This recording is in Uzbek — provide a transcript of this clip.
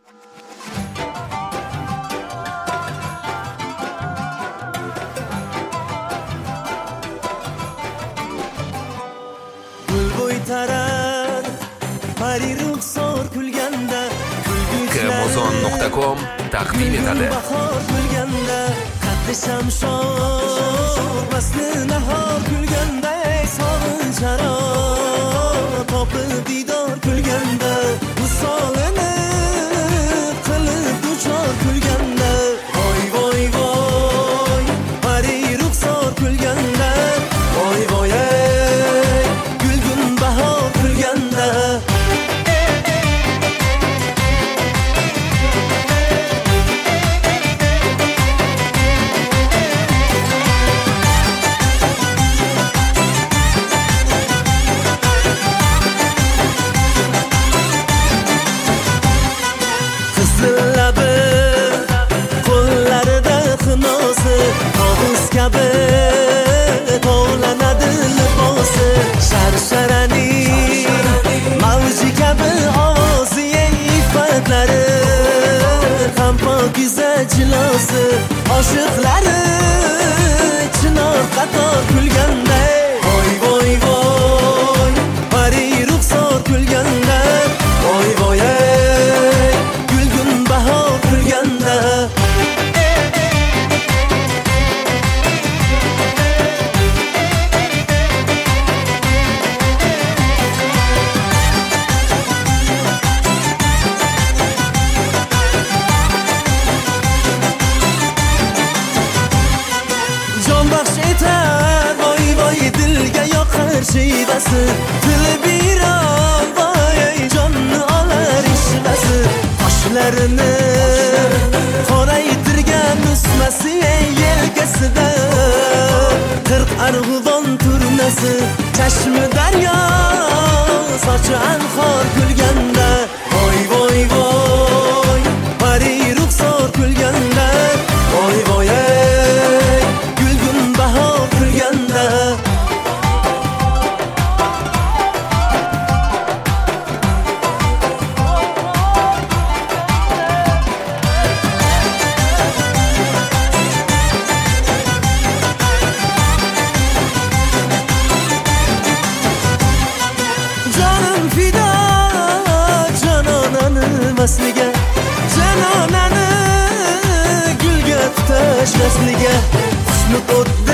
Tarar pari ruxsor kulganda Kmozon.com taqdim etadi. Bahor kulganda qaddi shamshor basli nahor kulganda sog'inch aro topib didor kulganda misolini qilib duchor kulganda voy voy voy pari ruxsor kulganda voy voy Tovuz kabi tovlanadi libosi Sharsharaning mavji kabi ovozi iffatlari ham pokiza jilosi Oshiqlari chinor qator kulganda voy voy voy pari ruxsor kulganda voy voy gulgun bahor kulganda shivasi tili biron voy jonni olar ishvasi qoshlarini qoraytirgan usmasi yelkasida 40 arg'uvon turnasi chashmi daryo sochi anhor kulganda voy voy voy pari ruxsor kulganda voy voy gulgun bahor kulganda janonani gulga tutashmasliga husni